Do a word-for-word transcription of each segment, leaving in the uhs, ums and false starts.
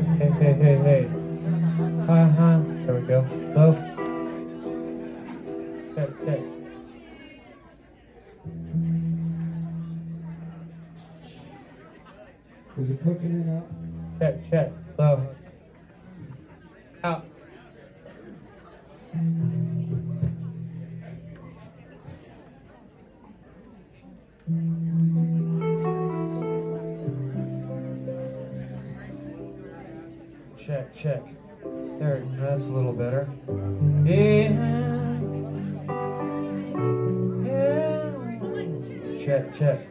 check. Hey, hey, hey, hey. Uh-huh. There we go. Low. Check, check. Is it clicking it out? Check, check. Low. Out. Check, check. There, that's a little better. Yeah. Yeah. Check, check.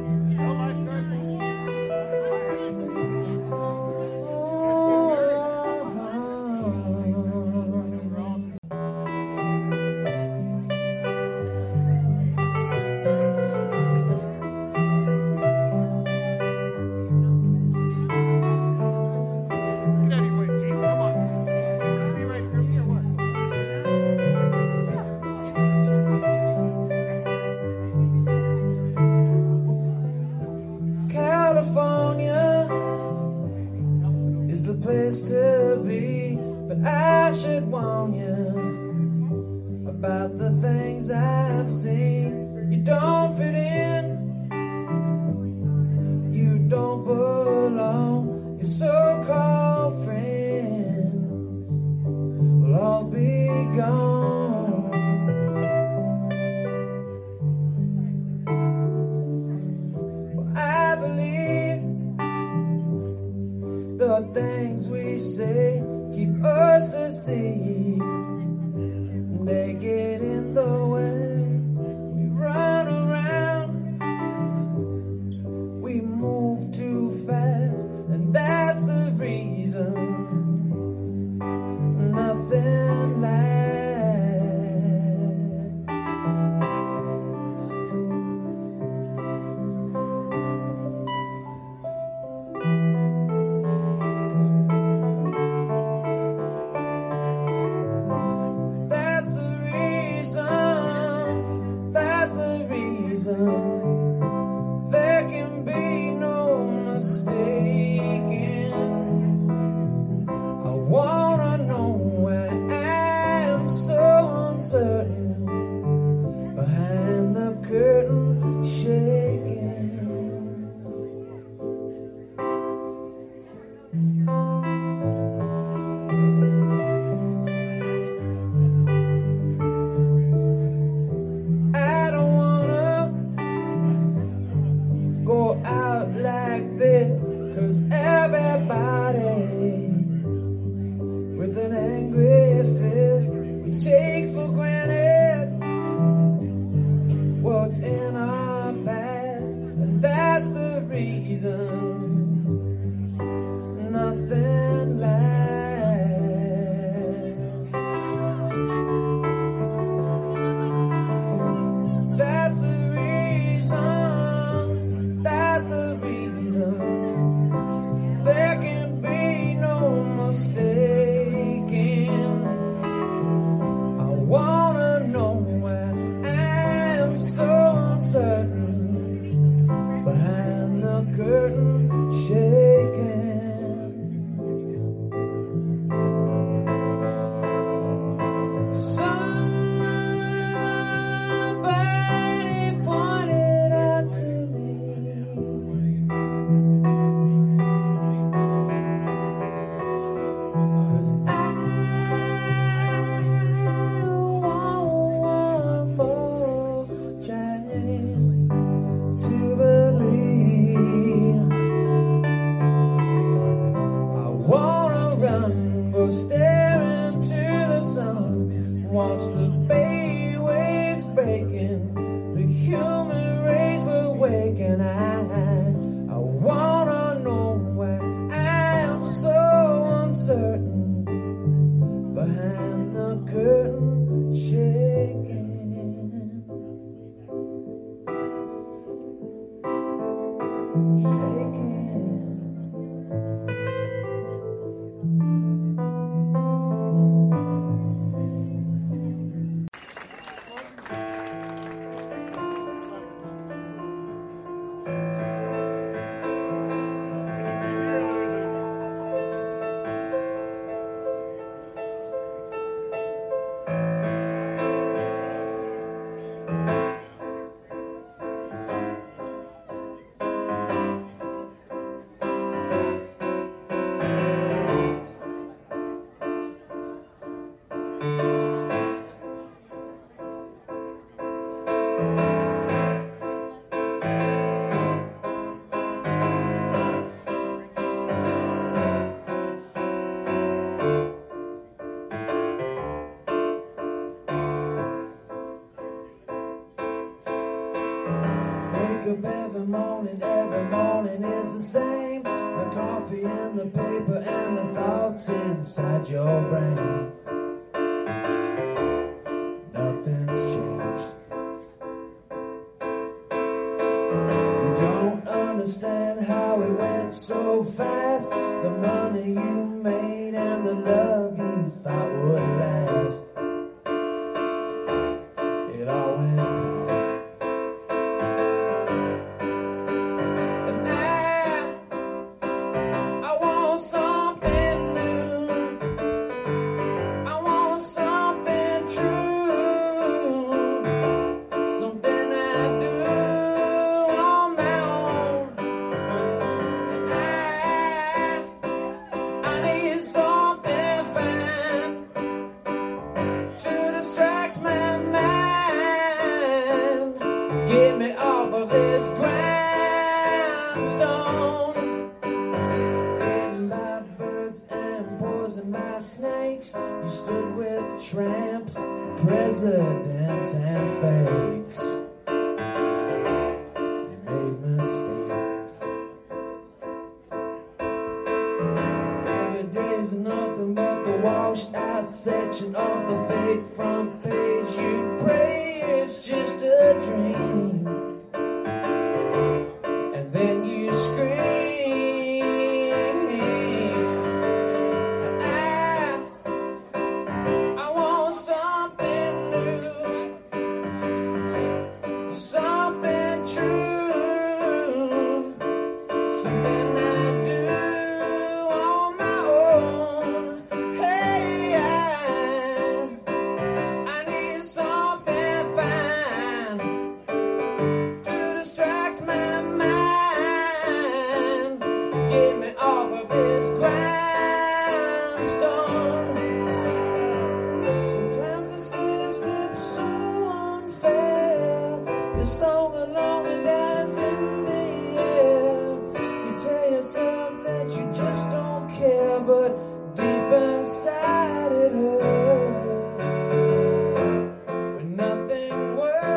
Place to be, but I should warn you about the things I've seen. You don't fit in, you don't belong. Your so-called friends will all be gone. Well, I believe the things we say keep us deceived. They get in the way. We run around, we move too fast, and that's the reason nothing lasts. There can be no mistaking. I wanna know why I'm so uncertain behind the curtain shaking. I don't wanna go out like this, 'cause everybody with an angry fist would take for granted what's in our past, and that's the reason nothing lasts. That's the reason, that's the reason. There can be no mistaking. I wanna know why I'm so uncertain behind the curtain shaking. Somebody pointed out to me stare into the sun, watch the bay waves breaking, the human race awaken. I, I wanna know why I am so uncertain behind the curtain shaking. Shaking. wake up every morning, every morning is the same. The coffee and the paper and the thoughts inside your brain. Nothing's changed. You don't understand how it went so fast. The money you made and the love you thought would last. It all went past. And now I want something new. I want something true. Something I do on my own. I, I need something fine to distract my mind. Get me off of this grindstone. Eaten by birds and poisoned by snakes. You stood with tramps, presidents, and fakes. You made mistakes. Every day's nothing but the washed out section of the fake front page. You pray it's just a dream, and then you scream. And I, I want something new, something true, something I do on my own. Hey, I, I need something fine to distract my mind. Get me off of this grindstone. Sometimes the scale steps so unfair. Your song alone and dies in the air. You tell yourself that you just don't care, but deep inside it hurts when nothing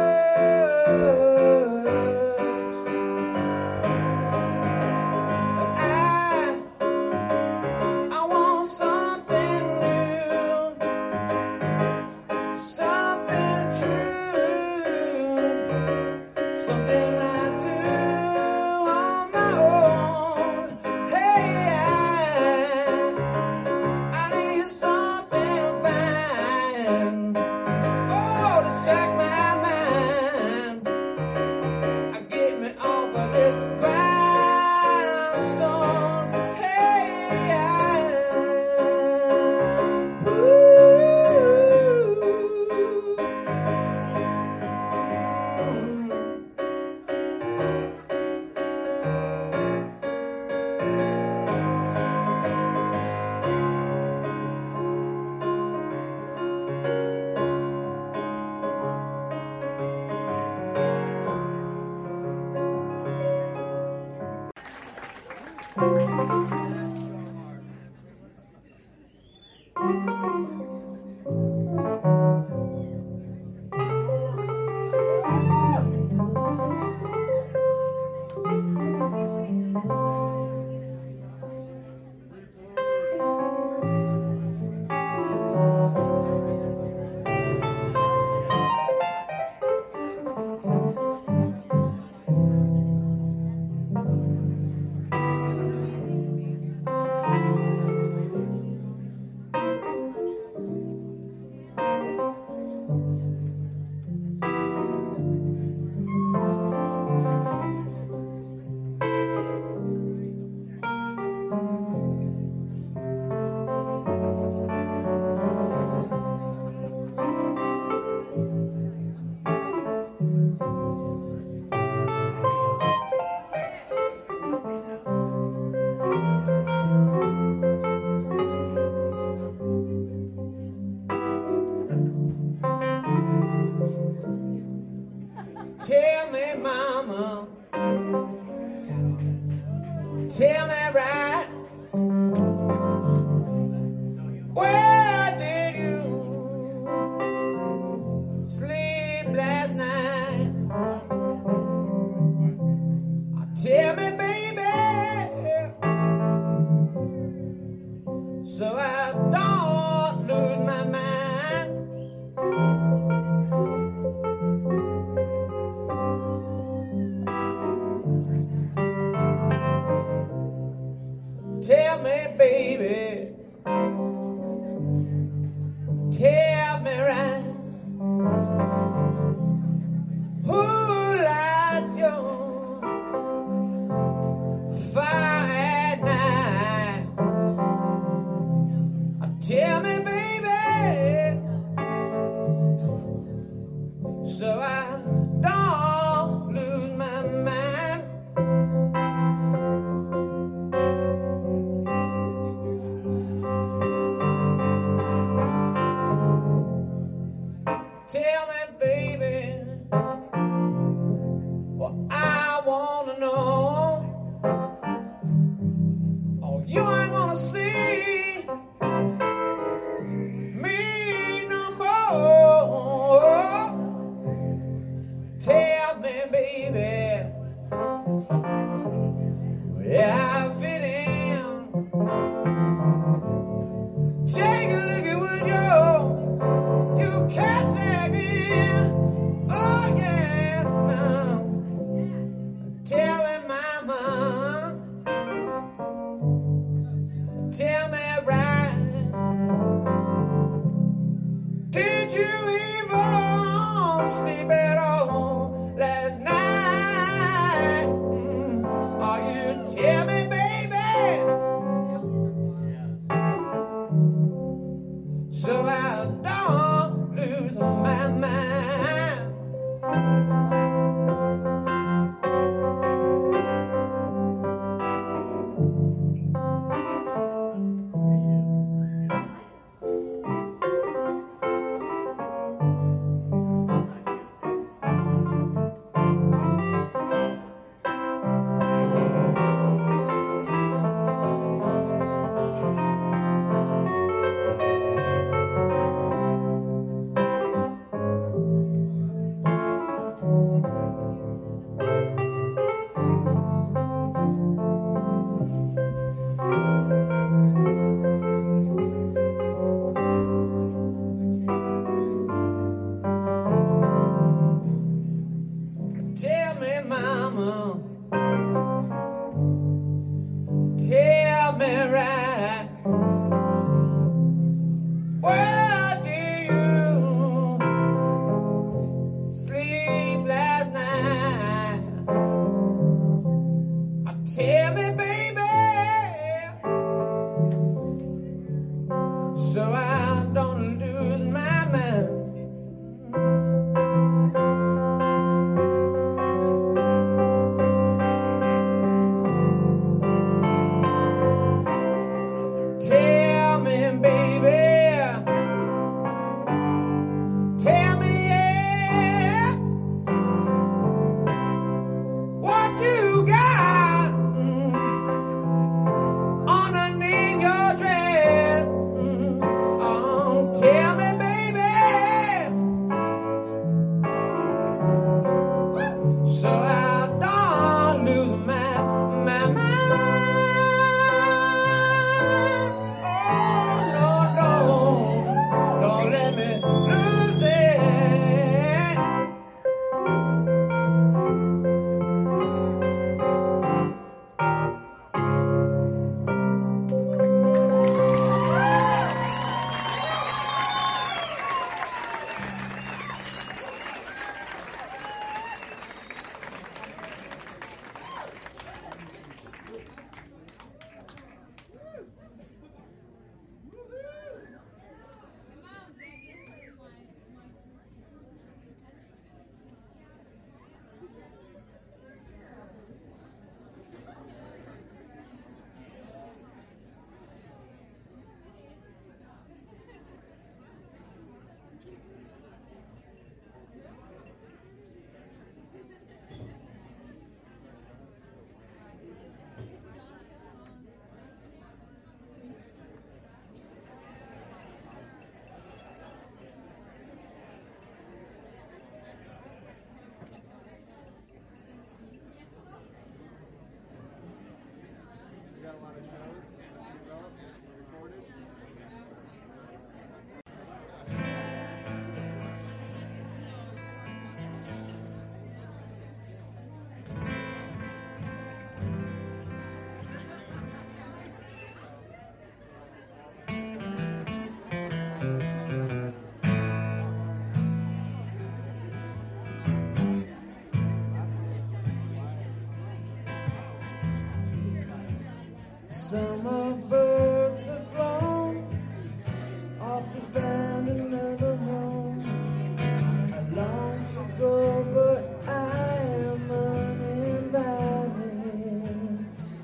works. But I, I want something new, something true, something I do on my own. Hey, I, I need something fine. Oh, distract my mind. I get me off of this grindstone. Hey, I, tell me, mama, tell me right, where did you sleep last night? Tell me, baby, so I don't lose my mind. Tell me, baby, tell me right. Who lights your fire at night? Tell me, baby, so I don't lose my mind. Tell me, baby, what I wanna know. Oh, you ain't gonna see me no more. Tell me, baby, where I fit in. Take a look at what you you can't back in. Oh yeah, now tell me, mama, tell me right. Did you even sleep at all last night? Mm. Oh, you tell me, baby, so I don't lose my mind. Tell me, mama, tell me right. Where did you sleep last night? Tell me, baby, so I don't lose my mind. Tell me, baby, tell me, yeah, what you got. Mm. Summer birds have flown off to find another home. I long to go, but I am uninvited.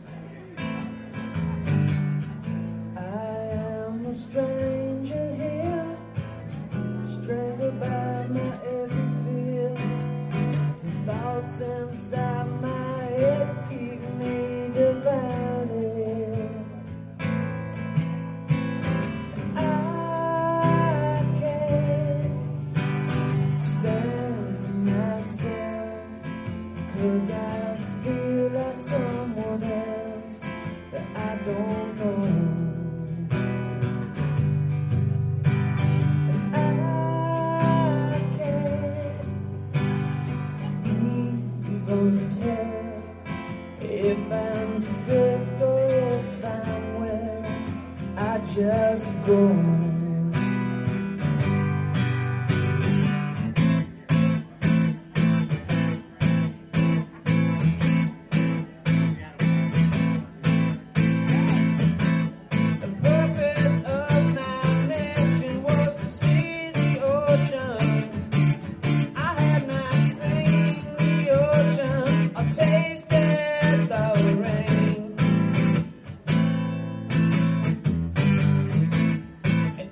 I am a stranger here, strangled by my every fear. The thoughts inside my head keep me divided. I can't stand myself, 'cause I feel like someone else that I don't know. And I can't even tell if I'm sick or if I'm well. I just go. The purpose of my mission was to see the ocean. I had not seen the ocean or tasted the rain. And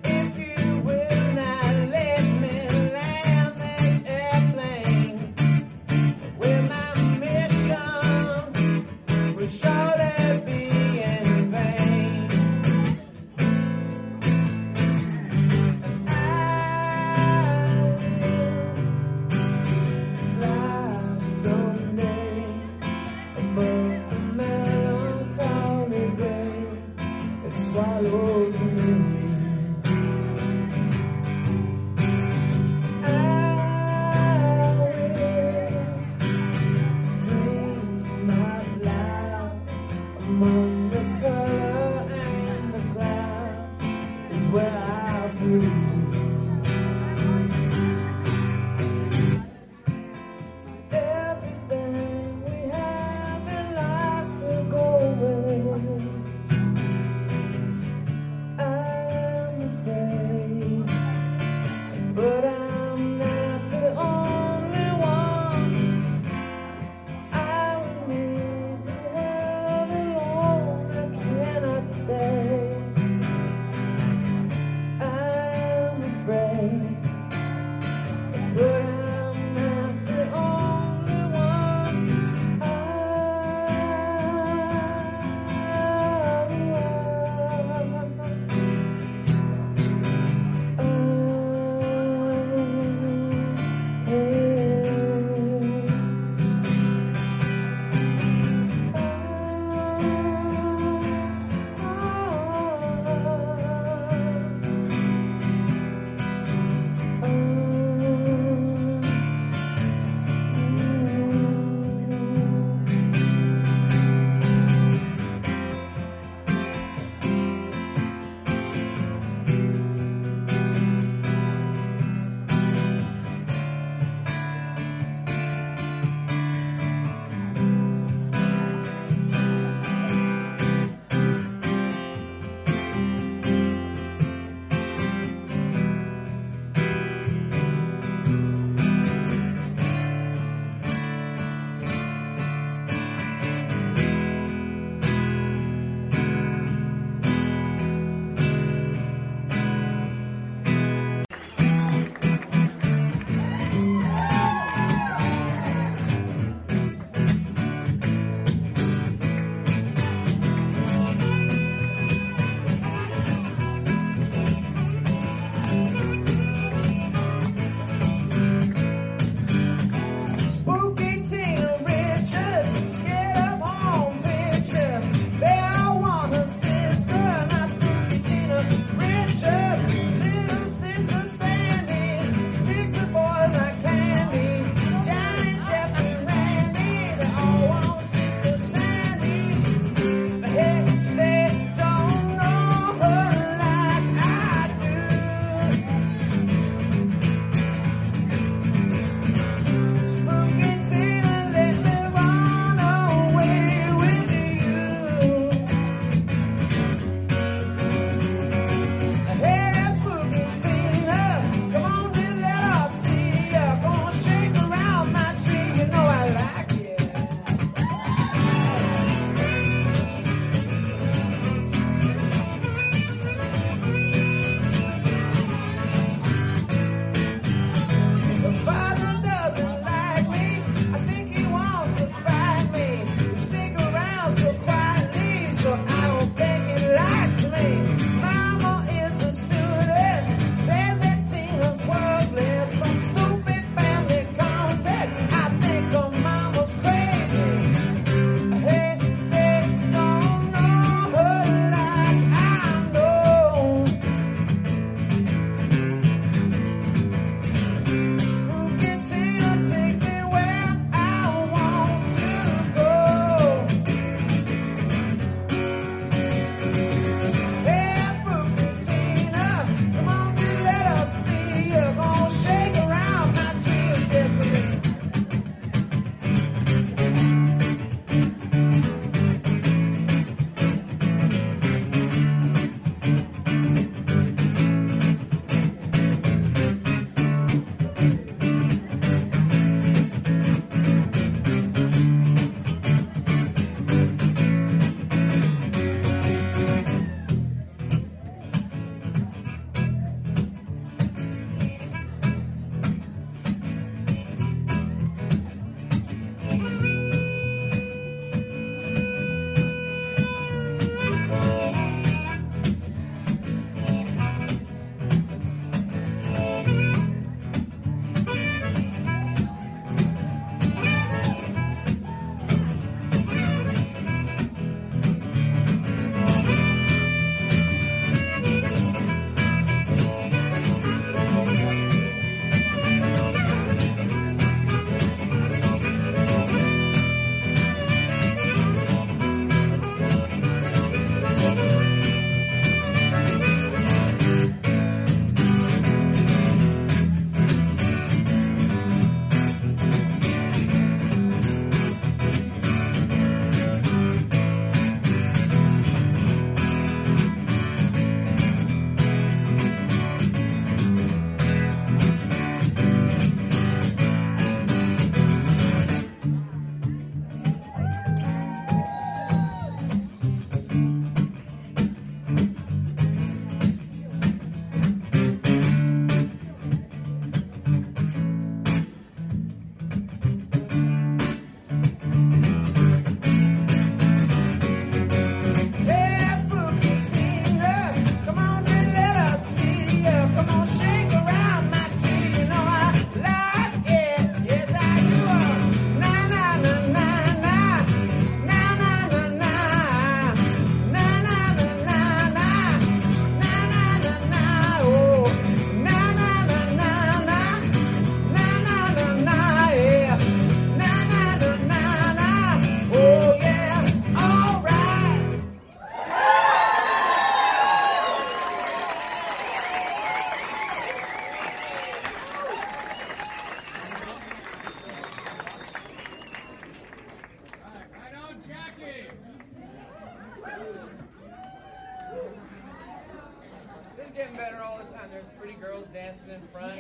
getting better all the time. There's pretty girls dancing in front.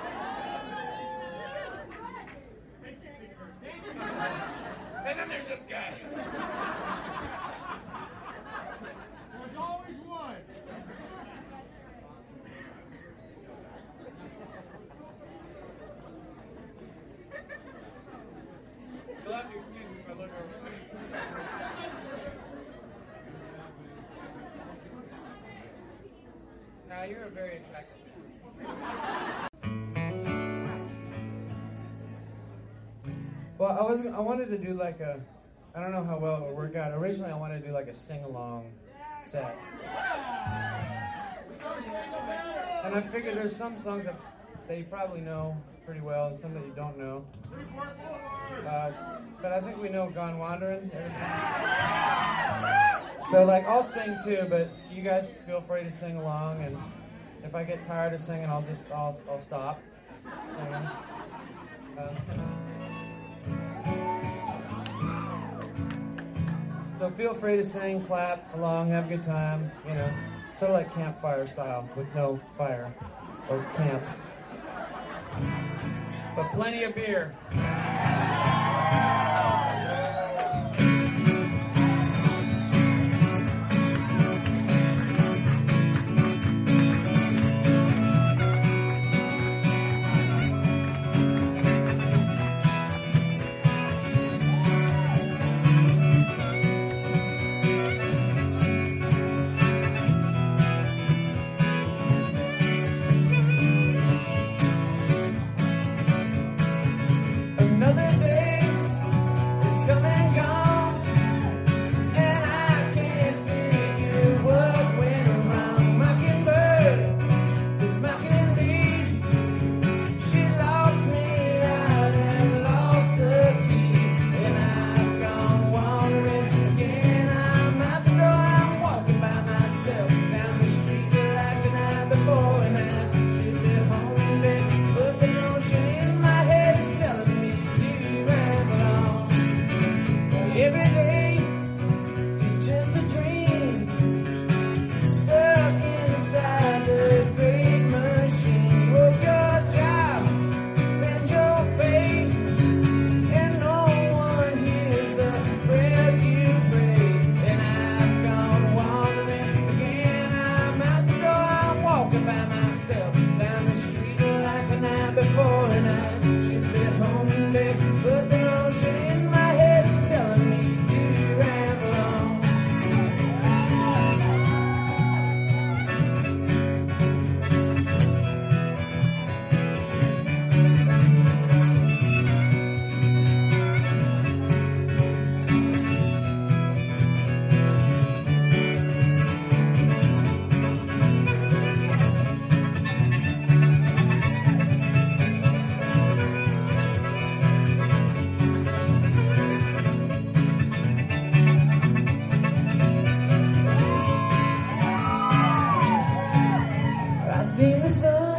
And then there's this guy. There's always one. You'll have to excuse me if I look over. Now you're a very attractive man. Well, I was I wanted to do like a, I don't know how well it would work out. Originally, I wanted to do like a sing-along set. And I figured there's some songs that, that you probably know pretty well and some that you don't know. Uh, but I think we know Gone Wandering. So like I'll sing too, but you guys feel free to sing along, and if I get tired of singing, I'll just I'll I'll stop singing. Uh, so feel free to sing, clap along, have a good time. You know, sort of like campfire style with no fire or camp, but plenty of beer. Another day is come and gone, and I can't figure what went wrong. Mockingbird is mocking me. She locked me out and lost the key, and I've gone wandering again. I'm out the door, I'm walking by myself down the street like the night before, and I should be home, baby, but the notion in my head is telling me every day is just a dream, stuck inside the great machine. Work your job, spend your pay, and no one hears the prayers you pray. And I've gone wandering again. I'm out the door, I'm walking by myself down the street like the night before, and I should be home, baby, but the notion in my head is telling me to ramble on. I seen the sun.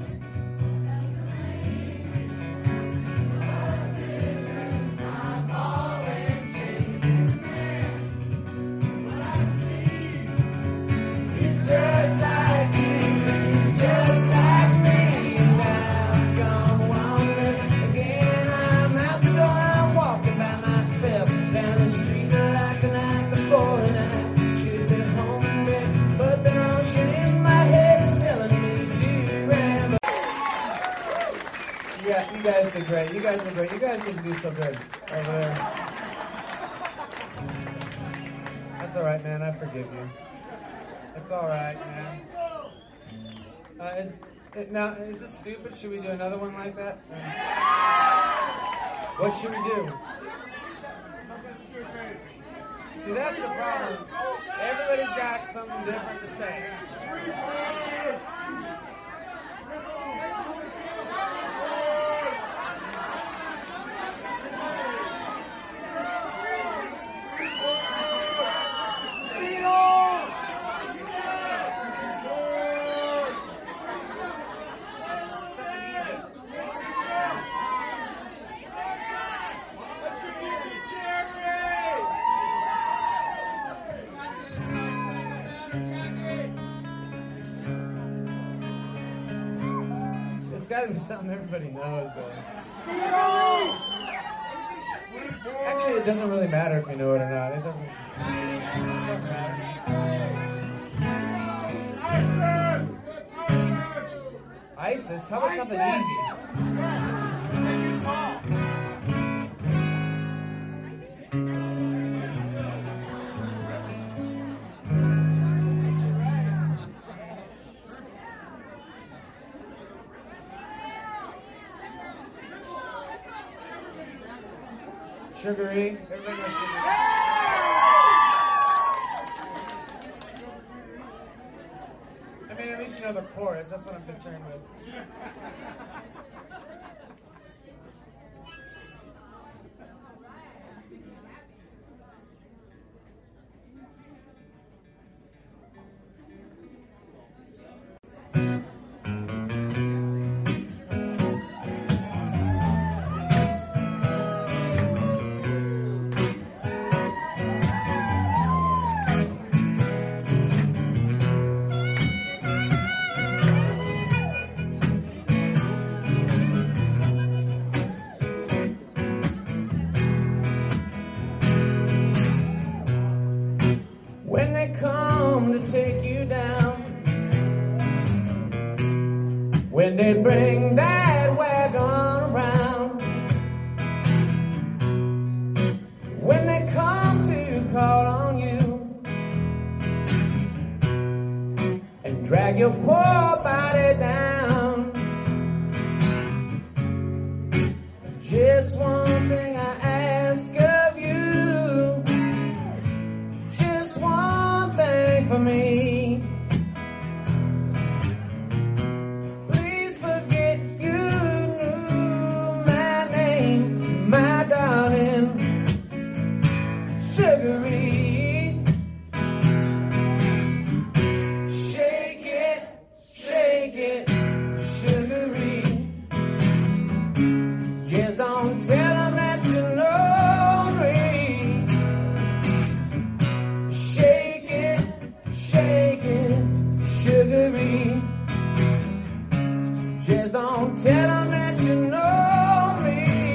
He's just like you, he's just like me, and I've gone wandering again. I'm out the door, I'm walking by myself down the street like the night before, and I should be home, baby, but the notion in my head is telling me to ramble. Yeah, you guys did great. You guys did great. You guys didn't do so good over there. That's all right, man. I forgive you. It's all right, man. Uh, is it, now is this stupid? Should we do another one like that? What should we do? See, that's the problem. Everybody's got something different to say. gotta be something everybody knows, though. Actually, it doesn't really matter if you know it or not. It doesn't, it doesn't matter. ISIS? How about something easy? Sugary. Everybody knows Sugary. I mean, at least you know the chorus. That's what I'm concerned with. When they come to take you down, when they bring that wagon around, when they come to call on you and drag your poor body down, just one thing I ask of you, one thing for me. Please forget you knew my name, my darling, Sugary. Shake it, shake it, Sugary. Just don't tell them that you know me. Shake it, Sugary. Just don't tell them that you know me.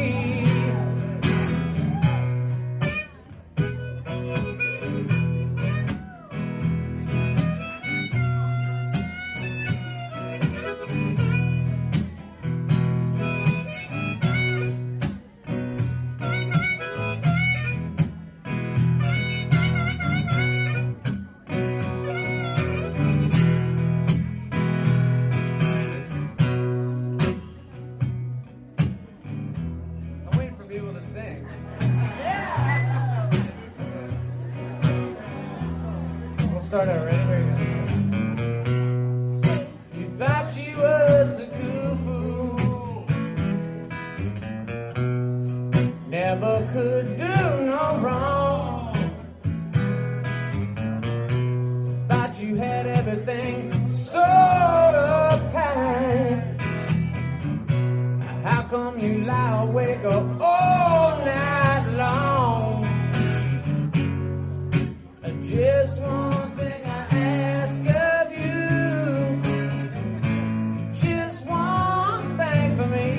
Start out ready. Here you go. You thought she was a cuckoo, never could do no wrong. Thought you had everything sort of tight. How come you lie awake all night long? Just one thing I ask of you, just one thing for me.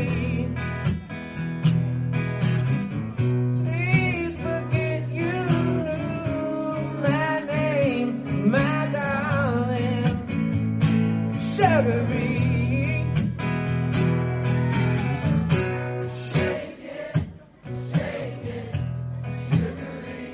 Please forget you knew my name, my darling, Sugary. Shake it, shake it, Sugary.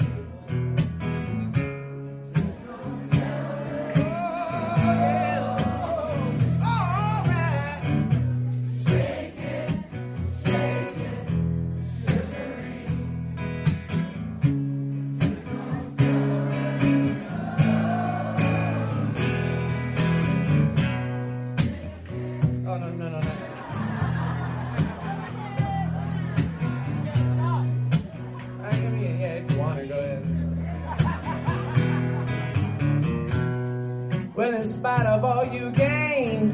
Oh, no, no, no, no. I mean, yeah, if you want to, go ahead. Well, in spite of all you gained,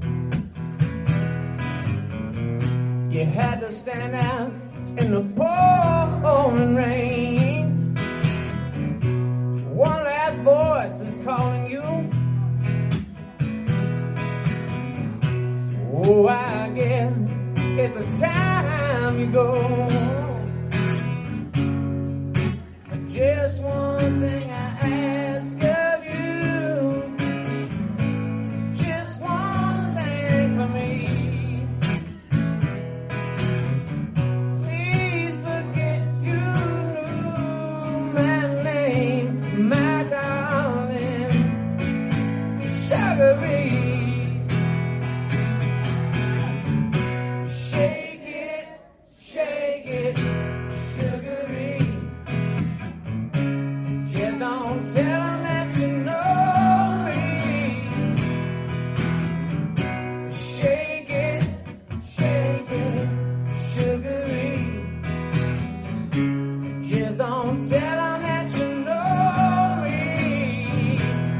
you had to stand out in the pouring rain. One last voice is calling you. Oh, I guess it's a time you go. Just one thing I ask of you, just one thing for me. Please forget you knew my name, my darling, Sugar-Ree. Shake it, shake it, Sugar-Ree. Just don't tell 'em that you know me. Shake it, shake it, Sugar-Ree. Just don't tell 'em that you know me.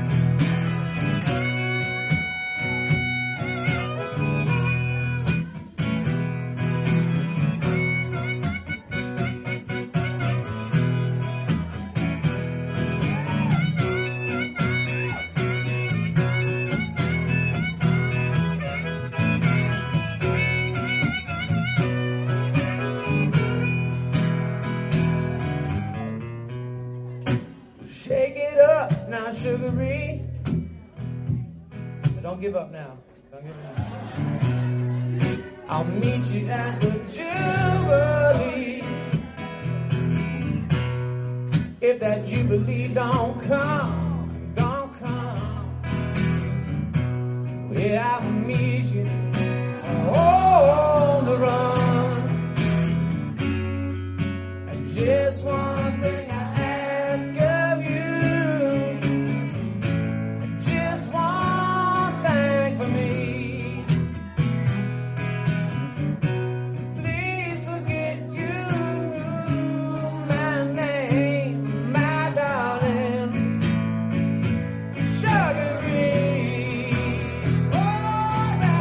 Shake it up now, Sugar-Ree. Don't give up now. Don't give up now. I'll meet you at the Jubilee. If that Jubilee don't come, don't come, well, I'll meet you on the run. And just one thing I ask of you, just one thing for me. Please forget you knew my name, my darling, Sugar-Ree. Oh,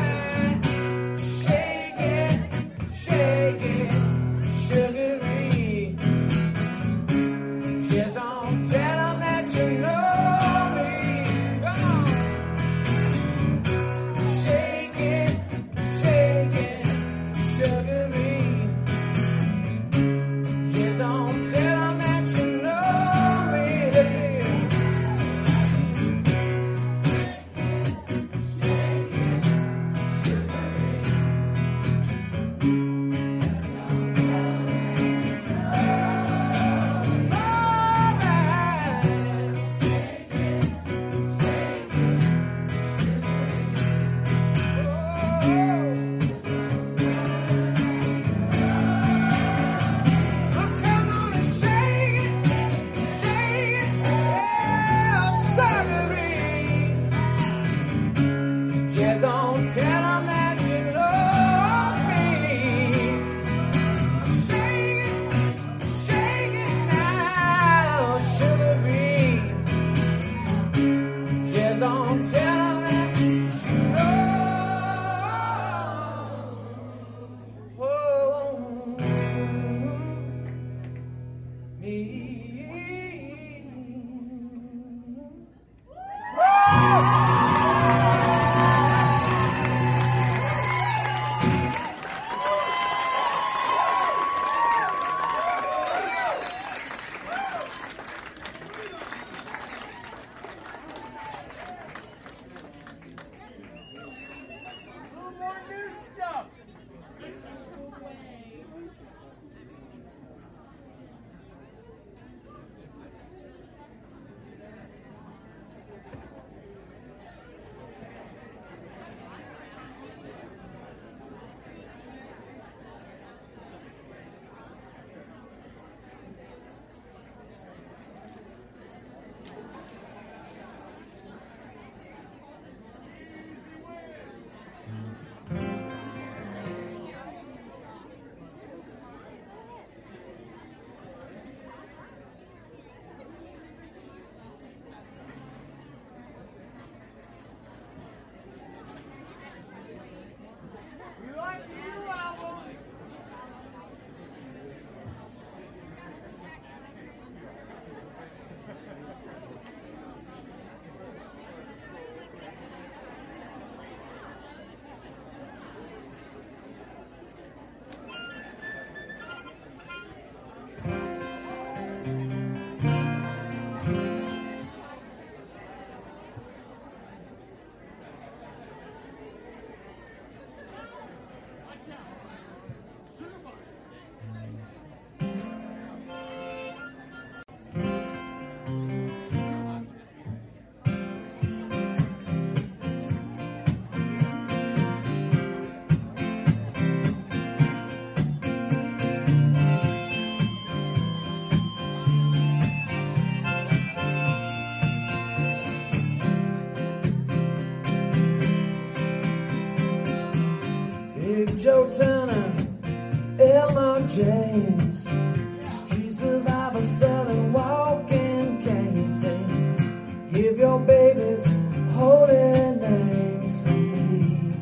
James. Street survivor selling walking canes. Saying, give your babies holy names for me.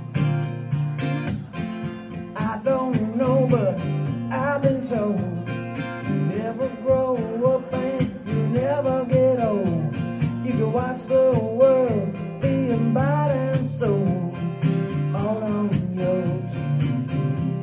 I don't know, but I've been told you never grow up and you never get old. You can watch the world being bought and sold all on your T V.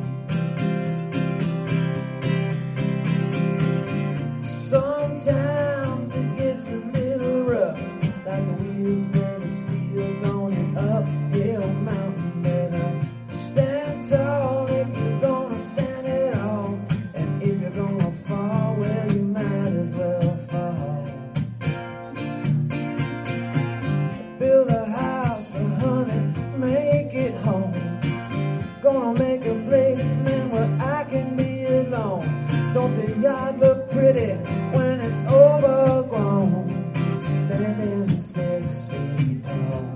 Sometimes it gets a little rough, like the wheels made of steel going an uphill mountain. Better stand tall if you're gonna stand it all, and if you're gonna fall, well, you might as well fall. Build a house, a honey, make it home. Gonna make a place, man, where I can be alone. Don't the yard look pretty when it's overgrown? Standing six feet tall.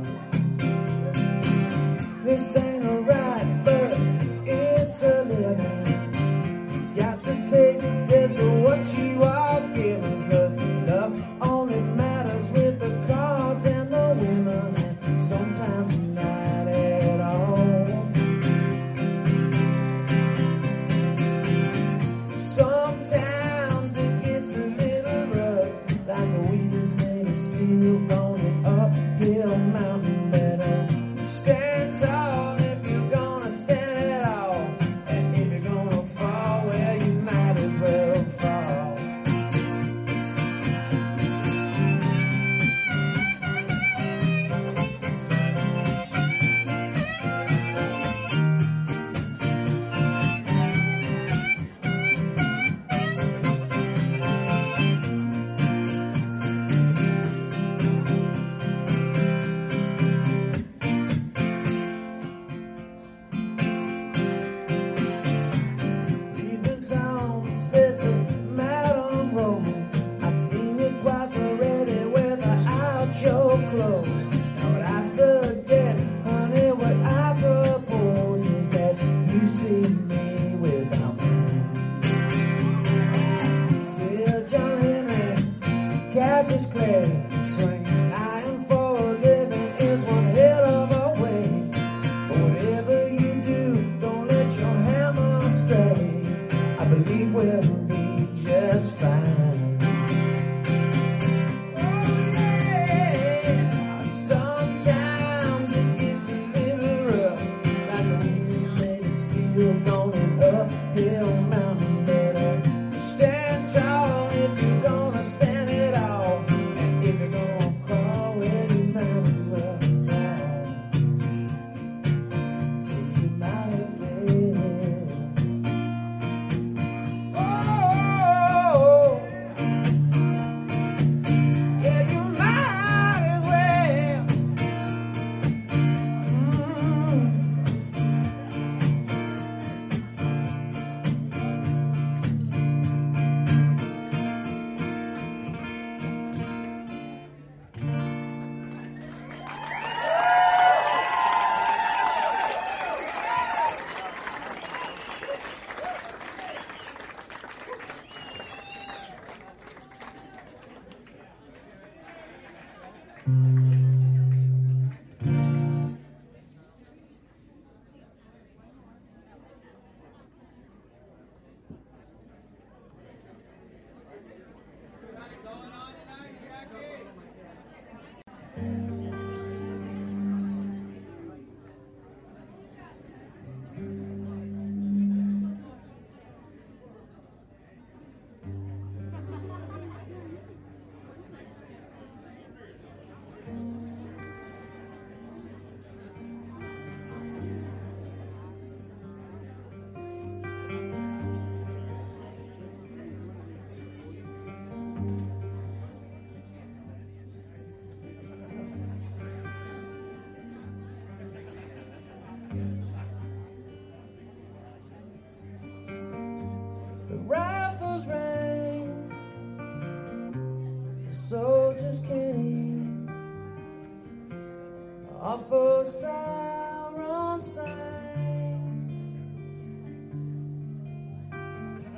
This ain't a right, but it's a living. Got to take just what you are given, 'cause love only matters with the cards and the women, and sometimes not at all. Sometimes it gets a little rough, like the wheels made of steel going an uphill mountain. Better stand tall if you're gonna stand it all, and if you're gonna fall, well, you might as well fall. Leaving town, said to Madam Road, I've seen you twice already without your clothes. Now what I suggest, honey, what I propose is that you see me without mine. Tell John Henry, Cassius Clay, swinging iron for a living is one hell of a way. But whatever you do, don't let your hammer stray. I believe we'll be just fine. Oh, yeah. Sometimes it gets a little rough, like the wheels made of steel going an uphill mountain. Better stand tall if you're gonna stand it all, and if you're gonna crawl, well, you might as well crawl. You might as well. Oh, yeah, you might as well. Mm. The rifles rang, the soldiers came, off of siren sang.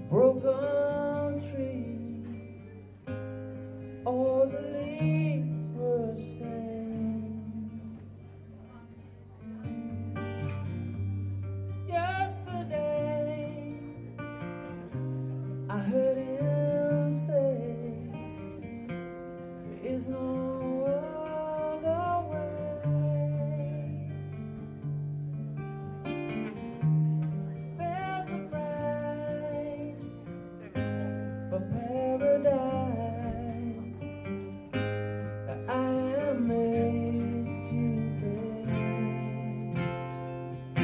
broken tree. All the leaves were stained. Yesterday I heard him say, there is no other way. There's a price for paradise that I am made to pay.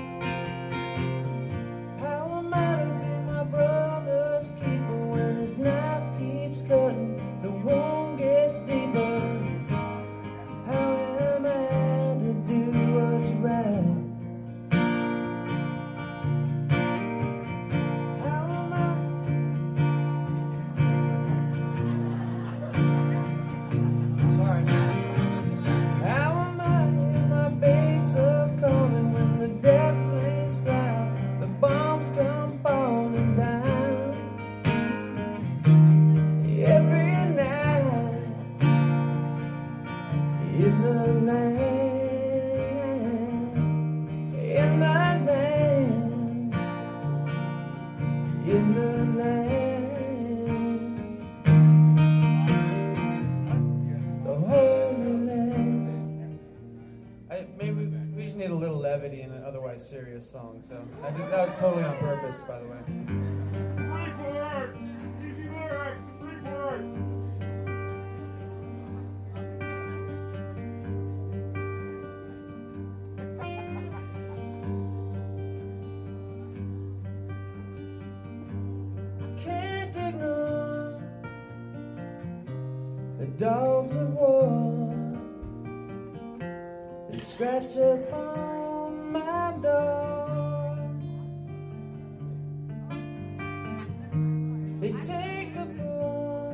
How am I to be my brother's keeper when his knife keeps cutting, the wound gets deeper? How am I to do what's right? How am I? Sorry, man. How am I if my babes are calling when the death planes fly, the bombs come falling down every night in the land, in the land, in the land, the holy land. I, maybe we just need a little levity in an otherwise serious song. So I did, that was totally on purpose, by the way. Free word. Easy lyrics. Free word. I can't ignore the dogs of war that scratch upon my door. They take the poor,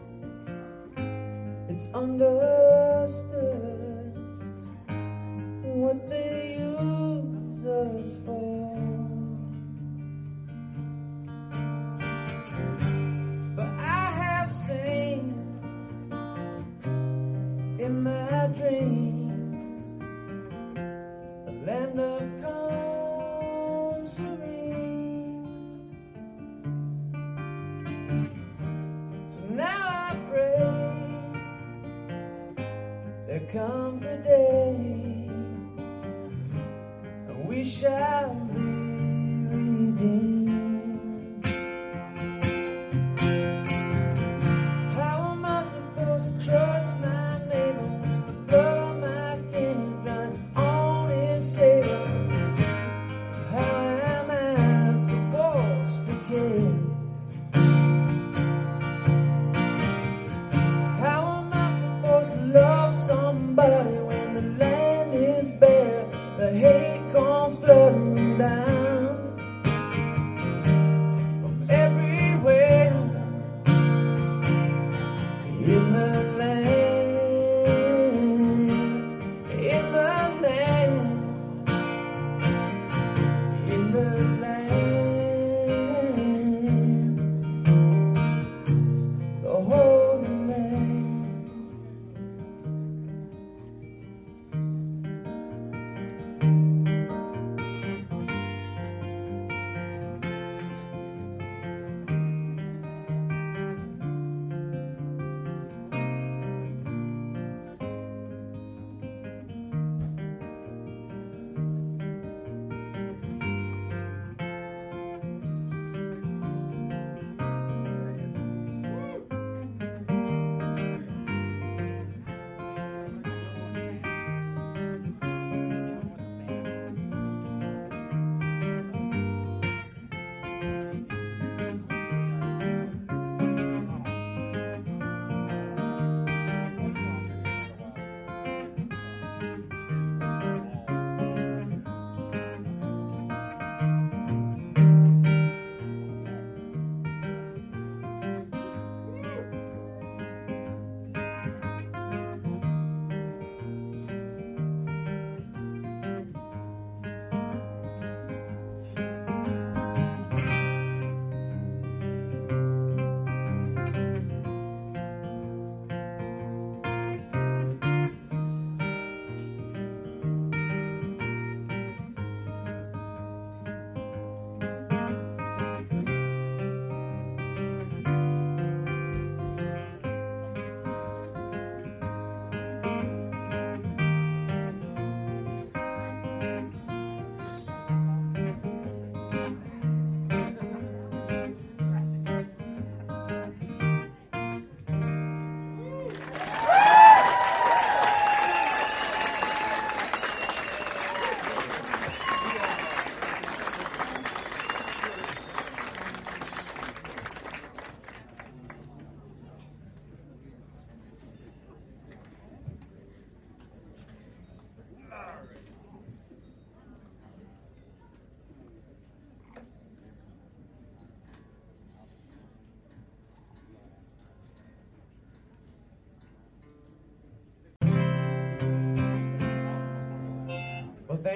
it's understood what they use us for. But I have seen in my dreams a land of calm serene. So now I pray there comes a day and we shall be redeemed. How am I supposed to trust my neighbor when the blood of my kin is running on his saber? How am I supposed to care? How am I supposed to love somebody when the land is bare, the hate comes flooding down?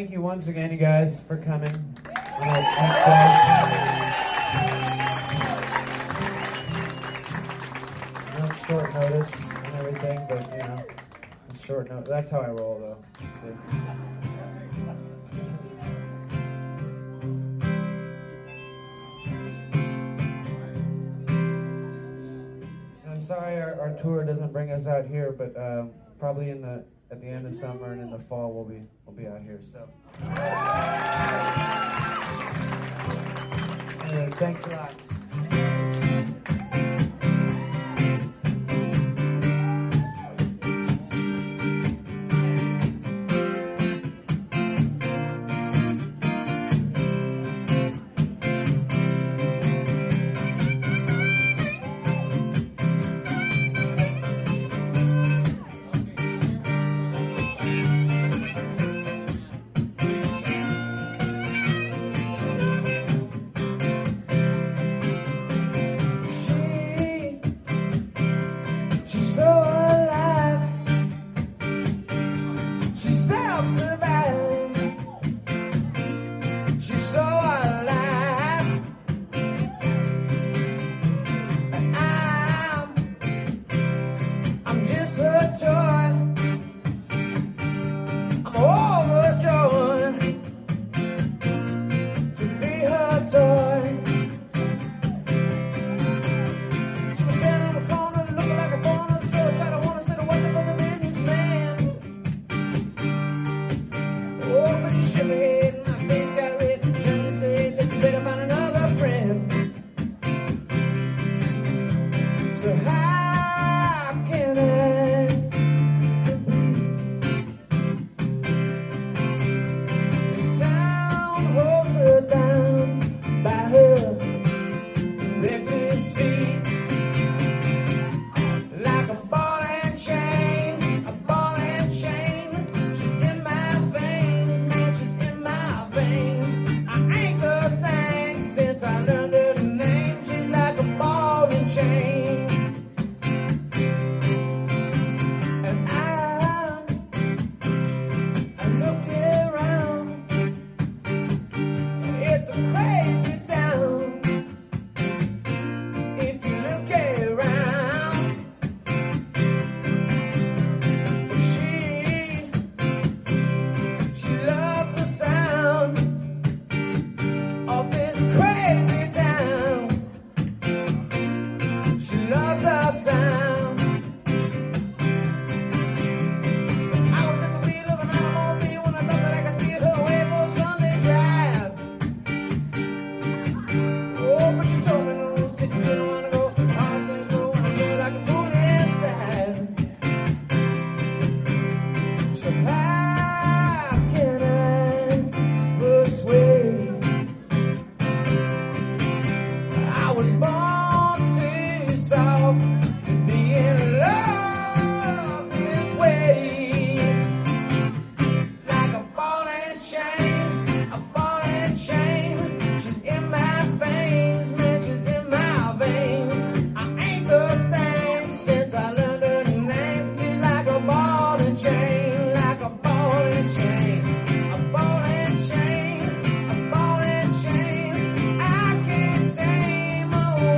thank you once again, you guys, for coming. On a weekday. You know, short notice and everything, but you know, short notice. That's how I roll, though. I'm sorry our, our tour doesn't bring us out here, but um, probably in the at the end of summer and in the fall we'll be we'll be out here. So, anyways, thanks a lot. Chain, a ball and chain. I can't tame a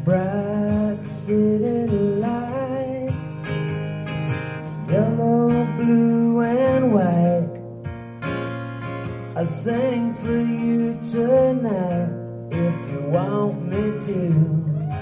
bright city lights, yellow, blue, and white. I sing for you tonight if you want me to.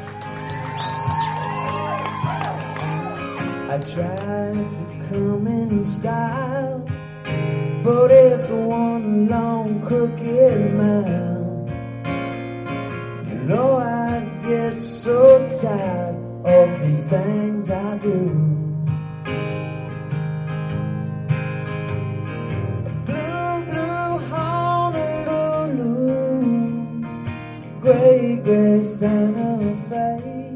I tried to come in style, but it's one long crooked mile. You know I get so tired of these things I do. Blue, blue Honolulu, gray, gray Santa Fe,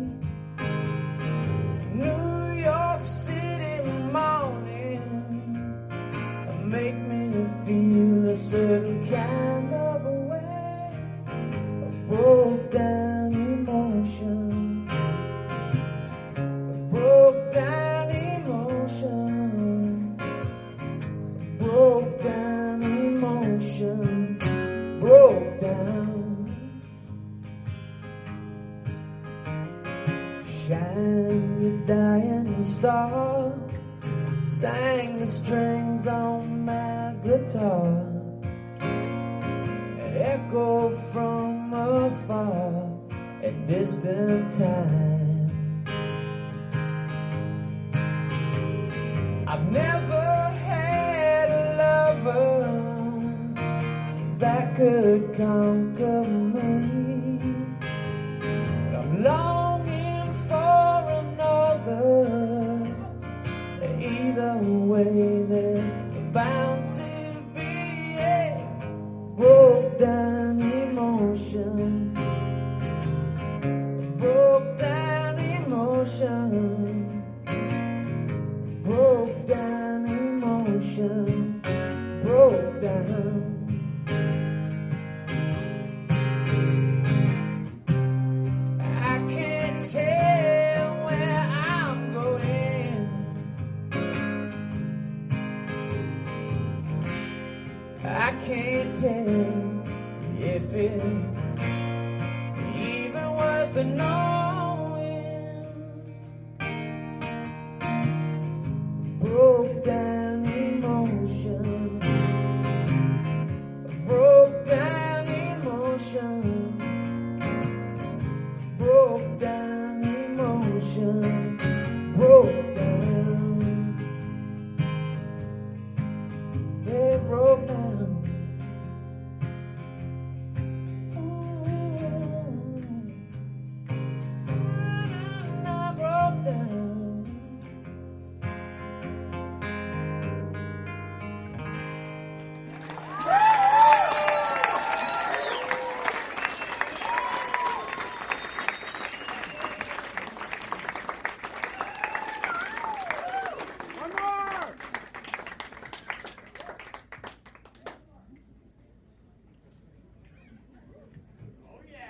New York City morning make me feel a certain kind of a way, a broke down emotion, a broke down emotion, a broke down emotion, broke down. Shine your dying star, sang the strings on my guitar, echo from afar at distant time. I've never had a lover that could conquer me, but I'm longing for another. Either way, there's bound to be a broke down emotion, broke down emotion, broke down emotion, broke down. I can't tell where I'm going, I can't tell if it's even worth the knowing. Broke down emotion, broke down emotion, broke down emotion, broke down. They broke down. One more! Oh yeah!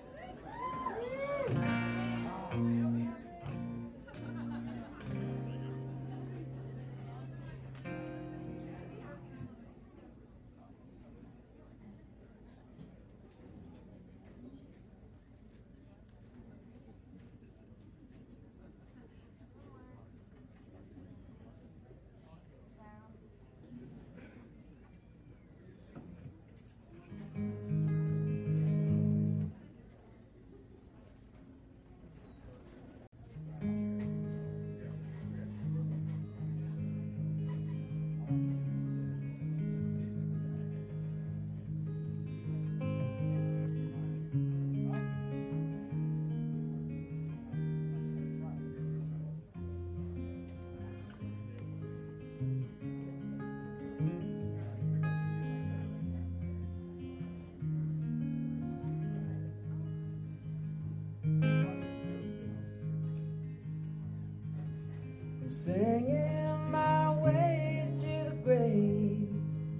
Singing my way to the grave,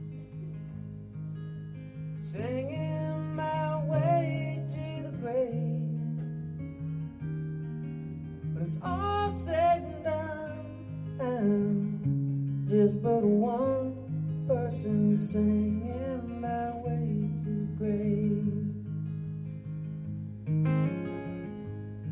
singing my way to the grave. But it's all said and done, I'm just but one person singing my way to the grave.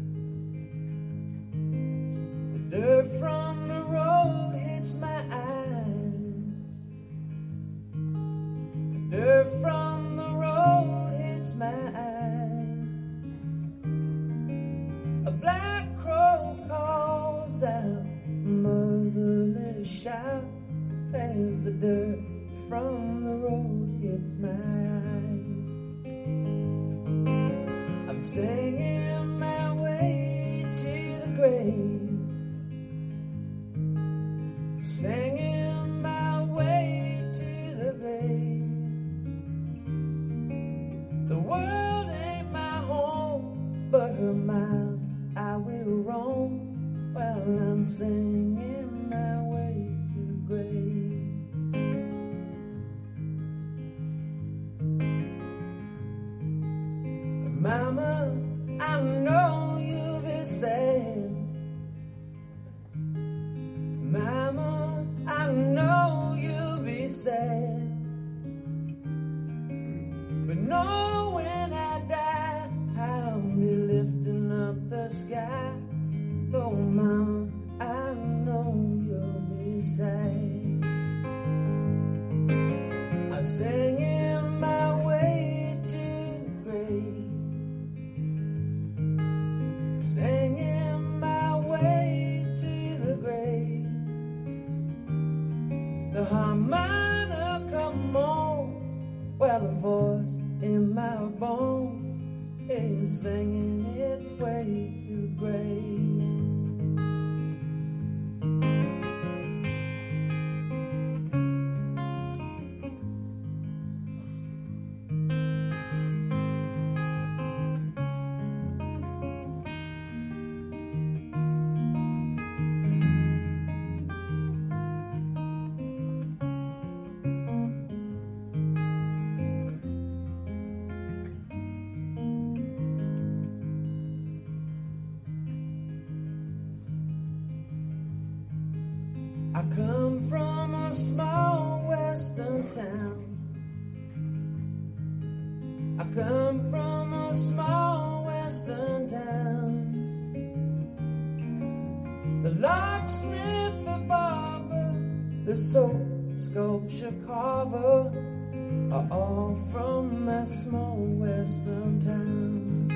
as the dirt from the road hits my eyes. I'm singing my way to the grave, singing my way to the grave. The world ain't my home, but her miles I will roam while I'm singing my way to the grave. Mama, I know you'll be sad. Mama, I know you'll be sad. But know when I die, I'll be lifting up the sky. Though, Mama, I know you'll be sad. I'm singing my way to the grave, singing my way to the grave. The harmonica come on, well, the voice in my bone is singing its way to the grave. I come from a small western town. I come from a small western town. The locksmith, the barber, the soap sculpture carver are all from my small western town.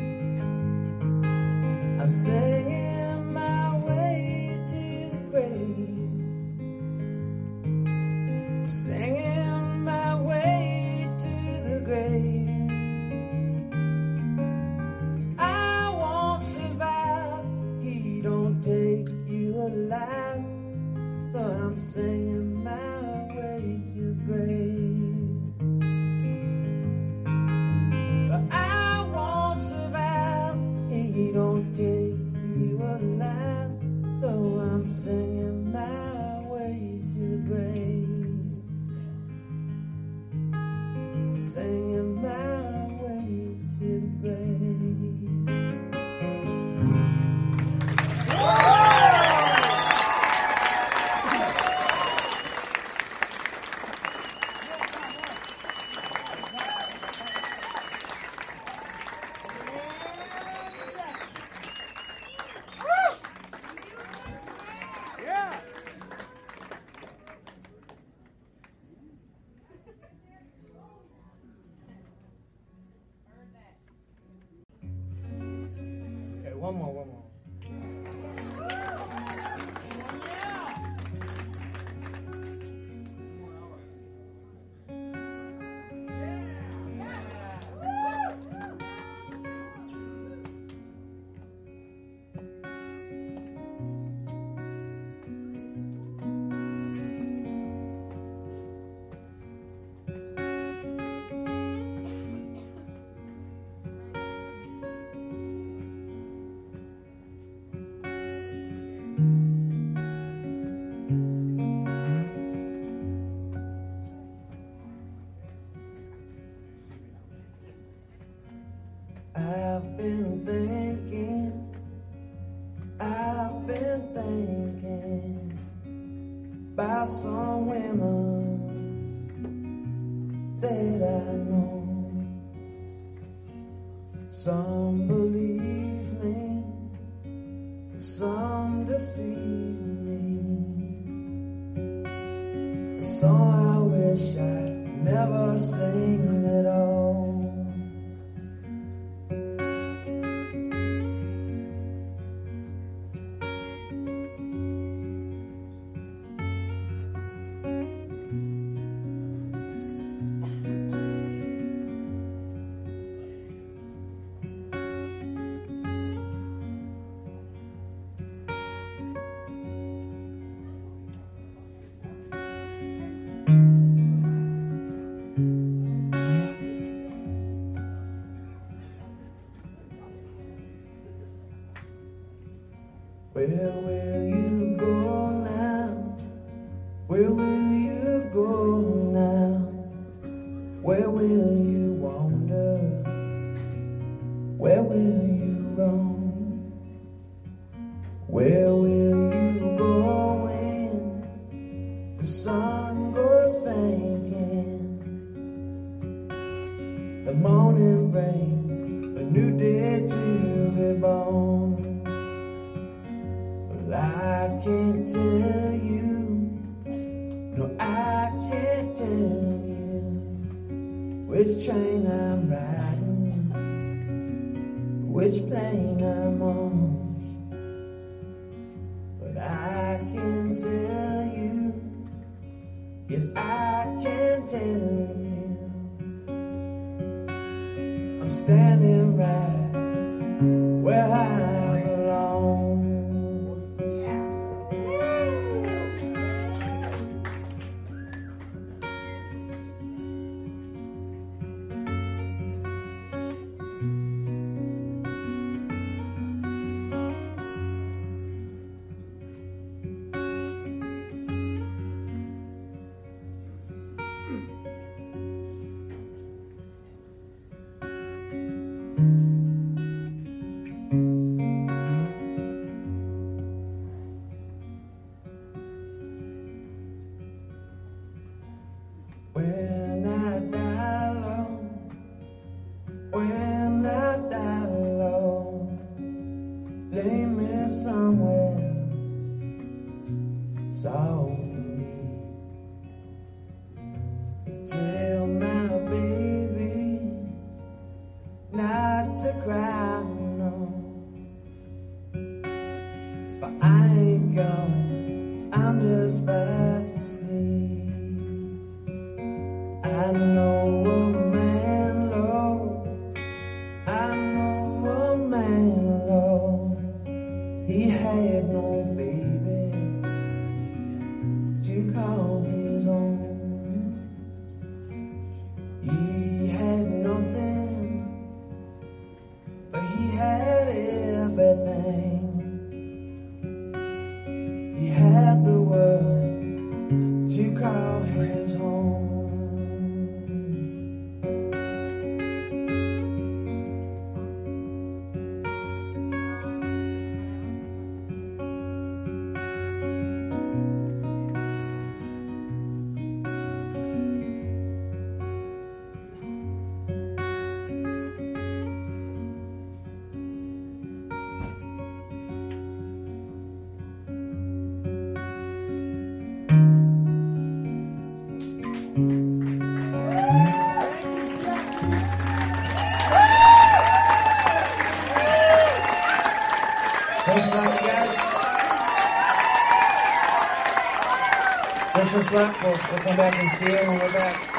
I'm singing my way to the grave, singing my way to the grave. I won't survive, he don't take you alive, so I'm singing my way to the grave. But I won't survive, he don't take you alive, so I'm singing my way to the grave, singing my way to the grave. One more, one more. I've been thinking, I've been thinking about some women that I know. Some believe me, some deceive me. A song I wish I'd never sing at all. Where will you go now? Where will you go now? Where will you wander? Where will you roam? Where will you go when the sun goes sinking? The morning brings a new day to be born. Well, I can't tell you, no, I can't tell you which train I'm riding, which plane I'm on. But I can tell you, yes, I can tell you, I'm standing right where I belong. When I die alone, when I die alone, lay me somewhere soft to me. Tell my baby not to cry, no, but I ain't gone, I'm just fast asleep. I know a man, Lord, I know a man, Lord, he had no baby to call his own. He had nothing, but he had everything. He had the world to call his home. Thanks a lot, guys. Wish us luck. We'll, we'll come back and see you when we're back.